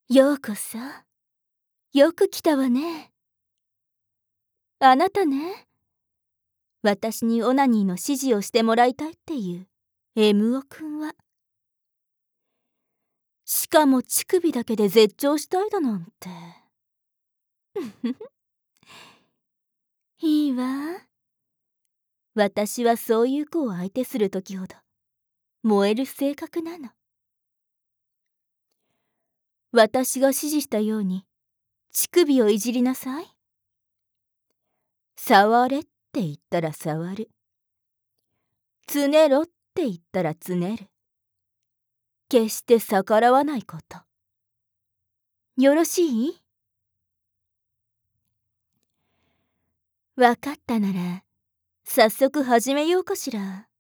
ようこそ。よく来たわね。あなたね。私にオナニーの指示をしてもらいたいっていう MO くんは。しかも乳首だけで絶頂したいだなんて。いいわ。私はそういう子を相手するときほど燃える性格なの。私が指示したように乳首をいじりなさい。触れって言ったら触る。つねろって言ったらつねる。決して逆らわないこと。よろしい？わかったなら早速始めようかしら。